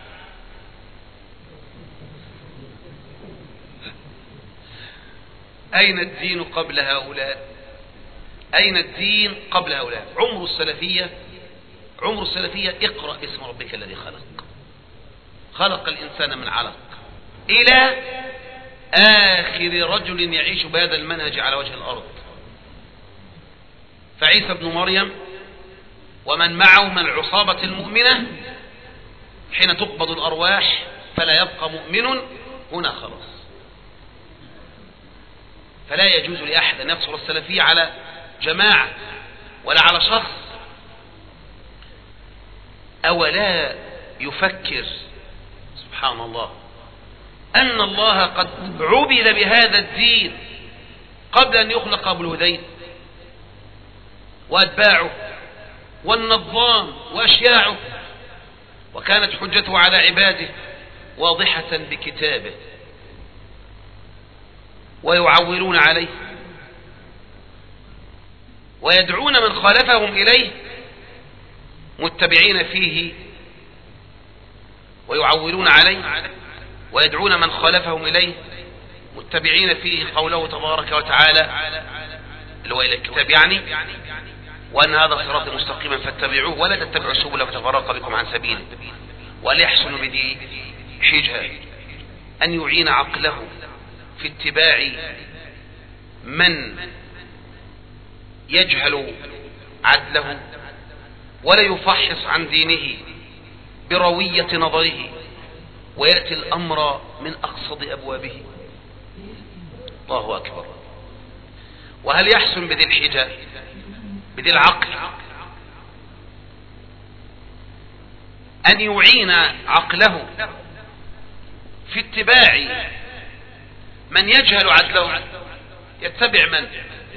أين الدين قبل هؤلاء؟ أين الدين قبل هؤلاء؟ عمر السلفية، عمر السلفية اقرأ اسم ربك الذي خلق، خلق الإنسان من علق، إلى آخر رجل يعيش بهذا المنهج على وجه الأرض. فعيسى بن مريم ومن معه من العصابة المؤمنة حين تقبض الأرواح فلا يبقى مؤمن هنا خلاص. فلا يجوز لأحد أن يقصر السلفية على جماعة ولا على شخص. أولا يفكر سبحان الله أن الله قد عبد بهذا الدين قبل أن يخلق أبو الهذيل وأتباعه والنظام وأشياعه، وكانت حجته على عباده واضحة بكتابه، ويعولون عليه ويدعون من خالفهم إليه متبعين فيه ويعولون عليه ويدعون من خالفهم إليه متبعين فيه قوله تبارك وتعالى اللي هو إلى الكتاب يعني، وأن هذا صراط مستقيما فاتبعوه ولا تتبعوا السبل فتفرق بكم عن سبيله. وليحسن بذي حجة أن يعين عقله في اتباع من يجهل عدله ولا يفحص عن دينه بروية نظره ويأتي الأمر من أقصد أبوابه. الله أكبر. وهل يحسن بذي الحجة بذي العقل أن يعين عقله في اتباع من يجهل عدله؟ يتبع من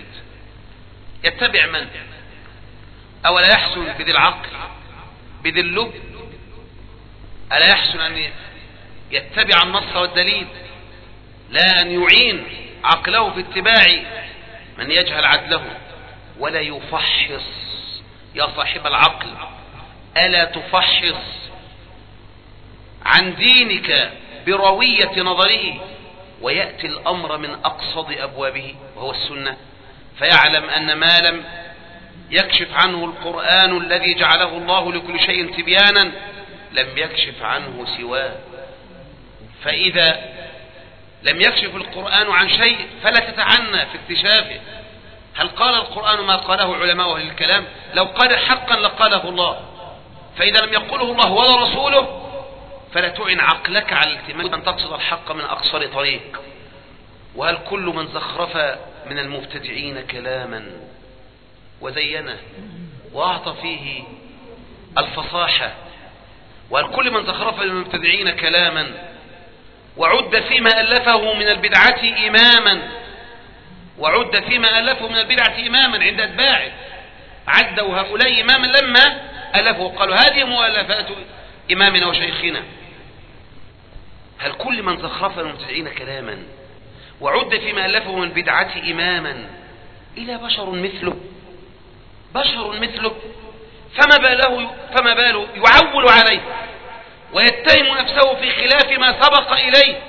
يتبع من أولا يحسن بذي العقل بذي اللب؟ ألا يحسن أن يتبع النص والدليل لا أن يعين عقله في اتباع من يجهل عدله ولا يفحص؟ يا صاحب العقل ألا تفحص عن دينك بروية نظره ويأتي الأمر من أقصد أبوابه وهو السنة، فيعلم أن ما لم يكشف عنه القرآن الذي جعله الله لكل شيء تبيانا لم يكشف عنه سواه. فإذا لم يكشف القرآن عن شيء فلا تتعنى في اكتشافه. هل قال القرآن ما قاله علماء أهل الكلام؟ لو قال حقا لقاله الله، فإذا لم يقله الله ولا رسوله فلا تعن عقلك على التماس أن تقصد الحق من أقصر طريق. وهل كل من زخرف من المبتدعين كلاما وزينه وأعطى فيه الفصاحة، وهل كل من زخرف من المبتدعين كلاما وعد فيما ألفه من البدعة إماما وعد فيما ألفه من البدعة إماما عند أتباعه، عدوا هؤلاء إماما لما ألفوا قالوا هذه مؤلفات إمامنا وشيخنا. هل كل من زخرف المبتدعين كلاما وعد فيما ألفه من البدعة إماما إلى بشر مثله بشر مثله فما باله فما باله يعول عليه ويتهم نفسه في خلاف ما سبق إليه؟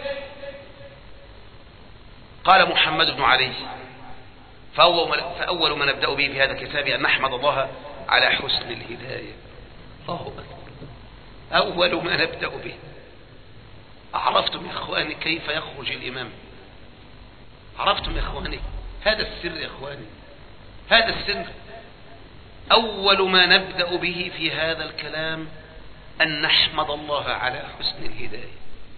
قال محمد بن علي فأول ما نبدأ به في هذا الكتاب أن نحمد الله على حسن الهداية. الله أكبر. أول ما نبدأ به. عرفتم يا إخواني كيف يخرج الإمام؟ عرفتم يا إخواني؟ هذا السر يا إخواني، هذا السر. أول ما نبدأ به في هذا الكلام أن نحمد الله على حسن الهداية.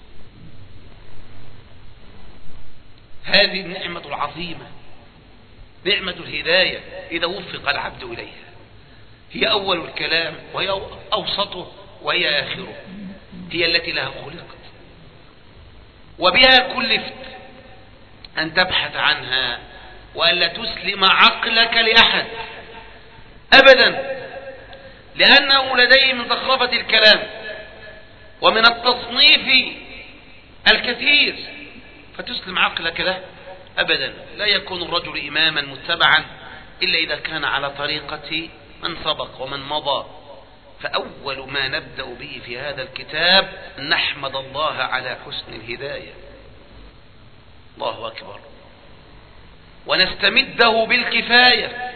هذه النعمة العظيمة، نعمة الهداية إذا وفق العبد إليها، هي أول الكلام وهي أوسطه وهي آخره، هي التي لها خلقت وبها كلفت أن تبحث عنها وألا تسلم عقلك لأحد أبدا، لأنه لديه من زخرفة الكلام ومن التصنيف الكثير فتسلم عقلك له أبدا. لا يكون الرجل إماما متبعا إلا إذا كان على طريقة من سبق ومن مضى. فأول ما نبدأ به في هذا الكتاب نحمد الله على حسن الهداية. الله أكبر. ونستمده بالكفاية.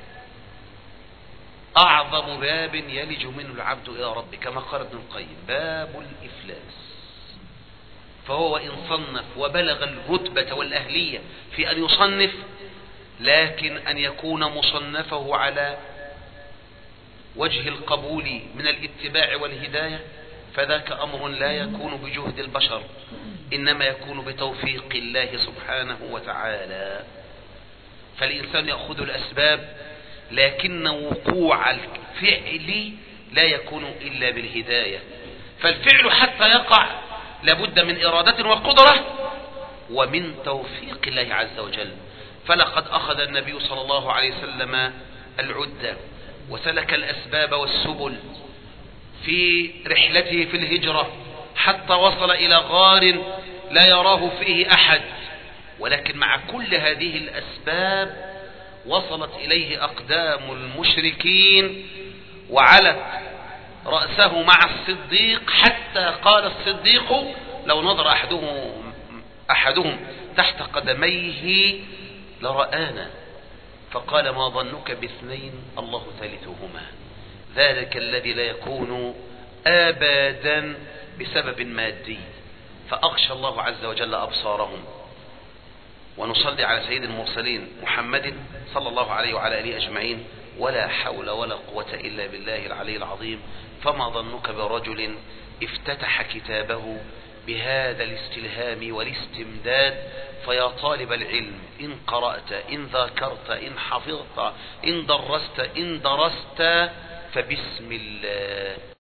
أعظم باب يلج منه العبد إلى ربه كما قال ابن القيم باب الإفلاس. فهو إن صنف وبلغ الرتبة والأهلية في أن يصنف، لكن أن يكون مصنفه على وجه القبول من الاتباع والهداية فذاك أمر لا يكون بجهد البشر، إنما يكون بتوفيق الله سبحانه وتعالى. فالإنسان يأخذ الأسباب، لكن وقوع الفعل لا يكون إلا بالهداية. فالفعل حتى يقع لابد من إرادة وقدرة ومن توفيق الله عز وجل. فلقد أخذ النبي صلى الله عليه وسلم العدة وسلك الأسباب والسبل في رحلته في الهجرة حتى وصل إلى غار لا يراه فيه أحد، ولكن مع كل هذه الأسباب وصلت إليه أقدام المشركين وعلت رأسه مع الصديق حتى قال الصديق لو نظر أحدهم, أحدهم تحت قدميه لرآنا. فقال ما ظنك باثنين الله ثالثهما، ذلك الذي لا يكون أبدا بسبب مادي. فأغشى الله عز وجل أبصارهم. ونصلي على سيد المرسلين محمد صلى الله عليه وعلى آله أجمعين. ولا حول ولا قوة إلا بالله العلي العظيم. فما ظنك برجل افتتح كتابه بهذا الاستلهام والاستمداد؟ فيا طالب العلم، إن قرأت، إن ذاكرت، إن حفظت، إن درست، إن درست، فبسم الله.